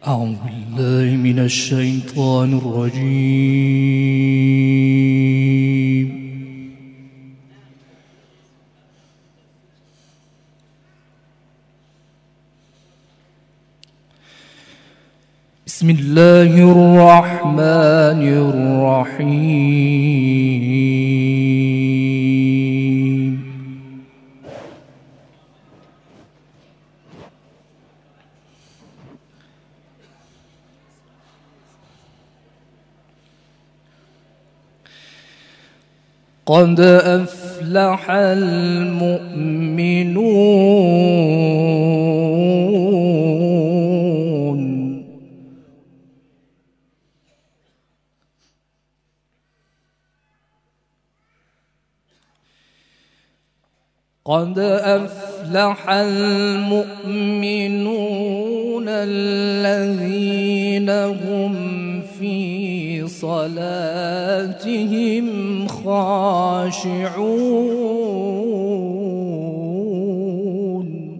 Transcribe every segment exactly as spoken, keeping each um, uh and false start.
أعوذ بالله من الشيطان الرجيم. بسم الله الرحمن الرحيم. قد أفلح المؤمنون. قد أفلح المؤمنون الذين هم في صلاتهم خاشعون.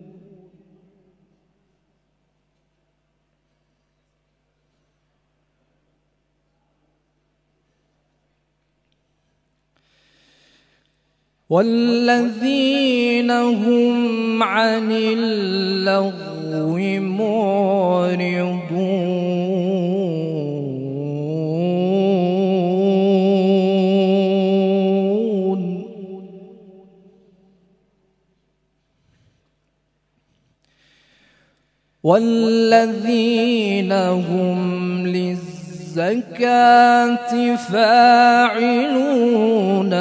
والذين هم عن اللغو معرضون. والذين هم للزكاة فاعلون.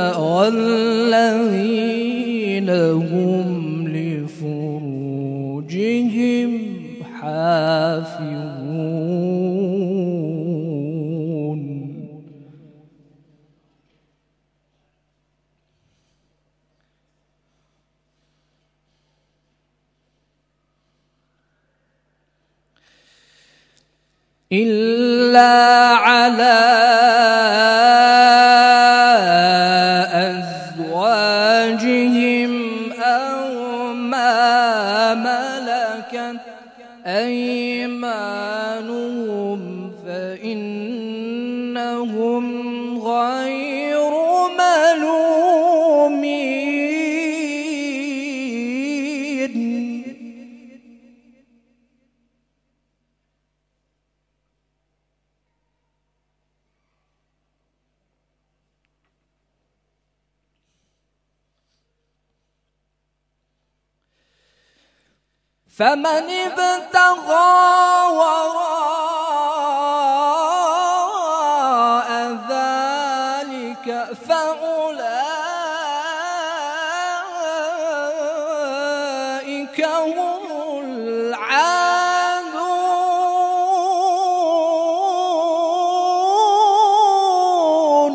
والذين هم لفروجهم حافظون. إلا على أزواجهم أو ما ملكت أيمانهم فإنهم غير ملومين. فمن ابتغى وراء ذلك فأولئك هم العادون.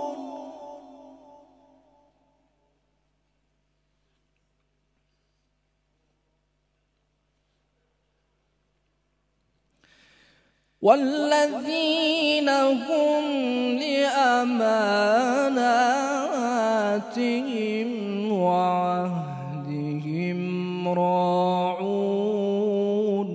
والذين هم لأماناتهم وعهدهم راعون.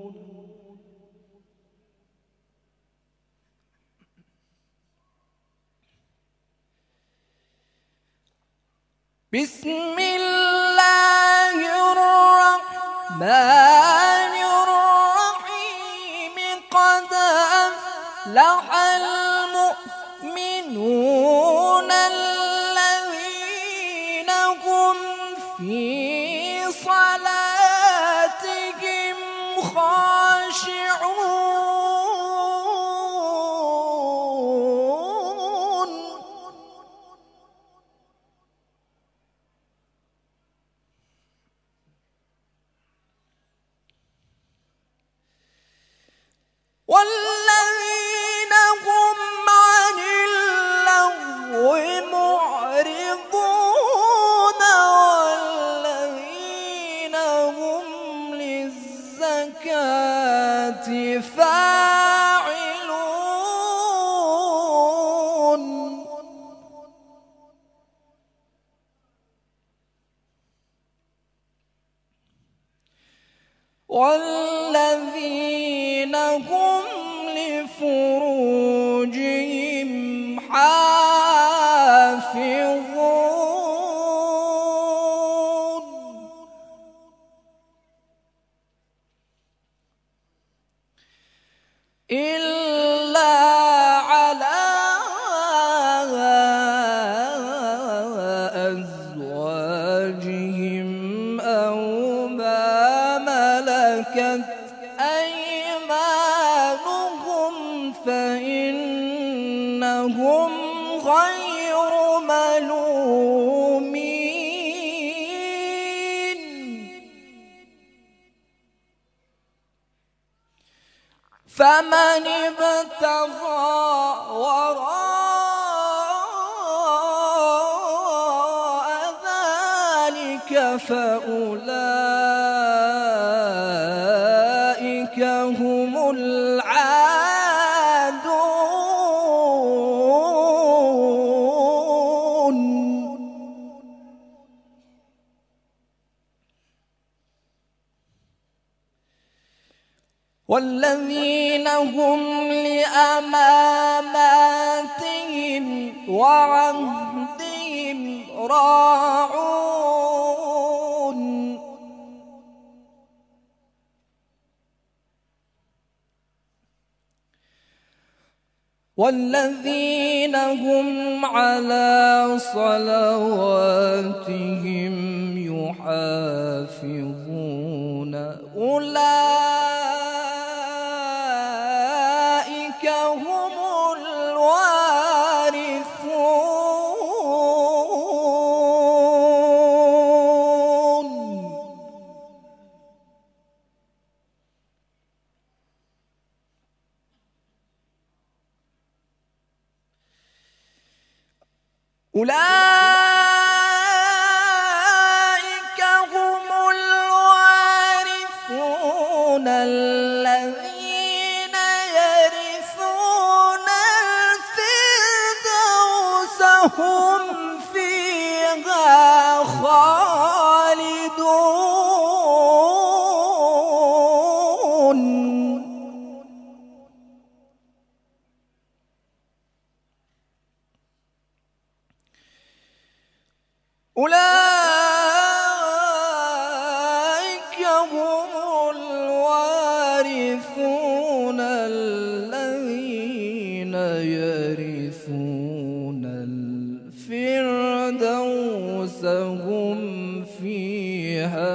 بسم الله الرحمن الرحيم. قد أفلح المؤمنون الذين هم في صلاتهم خاشعون. والذين هم عن اللغو معرضون. والذين هم للزكاة فاعلون. والذين هم لفروجهم حافظون إلا على أزواجهم أو ما ملكت أيمانهم فإنهم غير ملومين فمن ابتغى وراء ذلك فأولئك هم العادون والذين هم لأماناتهم وعهدهم راعون والذين هم على صلواتهم يحافظون أولئك هم الوارثون أولئك هم الوارثون الذين يرثون الفردوس هم فيها خالدون أولئك هم الوارثون الذين يرثون الفردوس هم فيها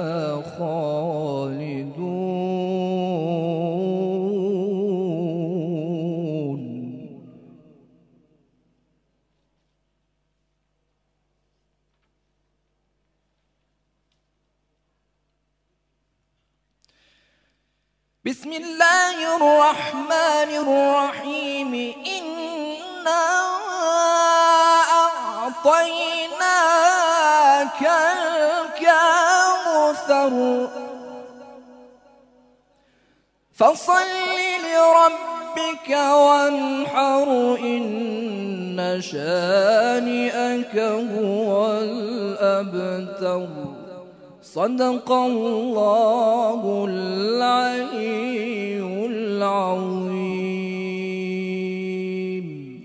خالدون بسم الله الرحمن الرحيم إنا أعطيناك الكوثر فصل لربك وانحر إن شانئك هو الأبتر صدق الله العلي العظيم.